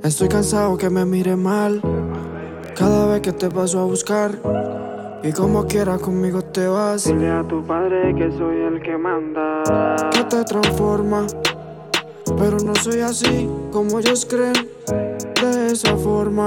Estoy cansado que me mire mal cada vez que te paso a buscar. Y como quiera conmigo te vas. Dile a tu padre que soy el que manda, Que te transforma, pero no soy así como ellos creen. De esa forma,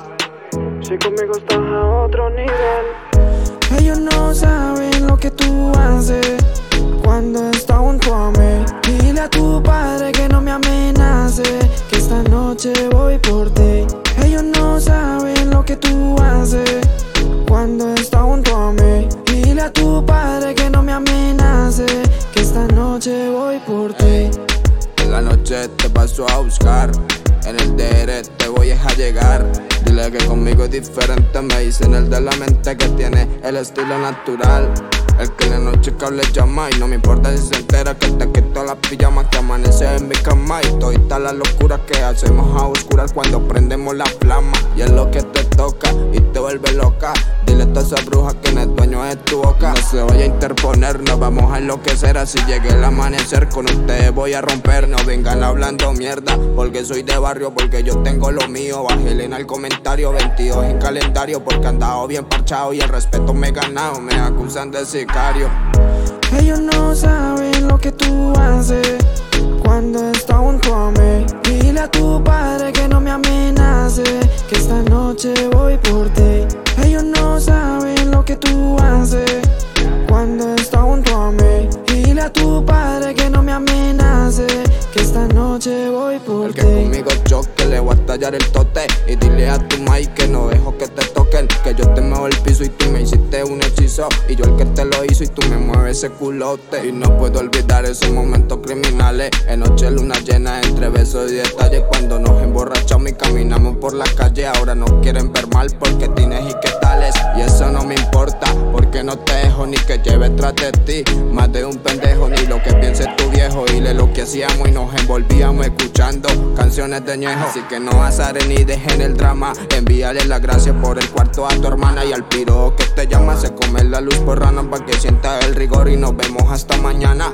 si conmigo estás a otro nivel. ellos no saben lo que tú haces cuando estás junto a mí. Dile a tu padre que no me amenace, que esta noche voy por ti. Ellos no saben lo que tú haces cuando estás junto a mí. Dile a tu padre que no me amenace, que esta noche voy por ti. En la noche te paso a buscar, en el DR te voy a llegar. Dile que conmigo es diferente, me dicen el de la mente que tiene el estilo natural. El que en la noche le llama y no me importa si se entera que te quito las pijamas, que amanece en mi cama. Y todita la locura que hacemos a oscuras cuando prendemos la flama. Y es lo que te toca y te vuelve loca. Dile a toda esa bruja que en el dueño es tu boca. No se vaya a interponer, nos vamos a enloquecer. Así llegue el amanecer, con ustedes voy a romper. No vengan hablando mierda, porque soy de barrio, porque yo tengo lo mío. Bájale en el comentario, 22 en calendario, porque he andado bien parchado y el respeto me he ganado. Me acusan de sicario. Ellos no saben lo que tú haces cuando estás junto a mí. Dile a tu padre que no me amenace, que esta noche voy por ti. Ellos no saben lo que tú haces cuando estás junto a mí. Dile a tu padre que no me amenace, que esta noche voy por ti. El que conmigo choque le voy a tallar el tote. Y dile a tu mai que no dejo que te toquen, que yo te muevo el piso y tú me hiciste un hechizo. Y yo el que te lo hizo y tú me mueves ese culote. Y no puedo olvidar esos momentos criminales, en noche luna llena entre besos y detalles. Cuando nos emborrachamos y caminamos por la calle. Ahora nos quieren ver mal porque tienes y qué tales. Y eso no me importa, porque no te dejo ni que lleve tras de ti más de un pendejo, ni lo que piense tu viejo. Y le lo que hacíamos y nos envolvíamos escuchando canciones de ñejo. Así que no azares ni dejen el drama, envíale las gracias por el cuarto a tu hermana. Y al piro que te llama se come la luz por rana, pa' que sienta el rigor y nos vemos hasta mañana.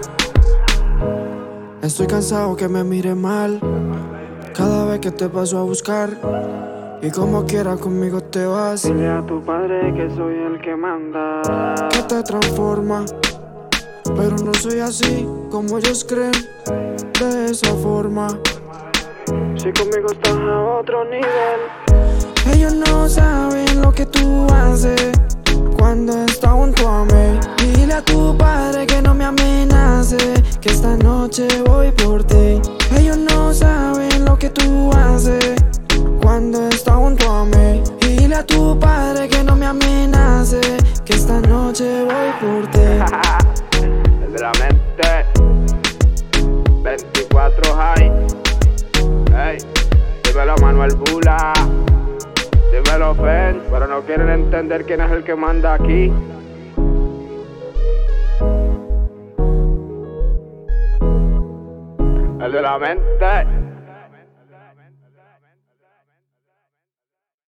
Estoy cansado que me mire mal cada vez que te paso a buscar. Y como quiera conmigo te vas. Dile a tu padre que soy el que manda, Que te transforma, pero no soy así como ellos creen. De esa forma, si conmigo estás a otro nivel. ellos no saben lo que tú haces cuando estás junto a mí. Dile a tu padre que no me amenace, que esta noche voy por ti. Ellos no saben lo que tú haces cuando estás junto a mí. Dile a tu padre que no me amenace, que esta noche voy por ti. El de la mente, 24 high. Hey, dímelo Manuel Bula, dímelo Fen, pero no quieren entender quién es el que manda aquí. El de la mente.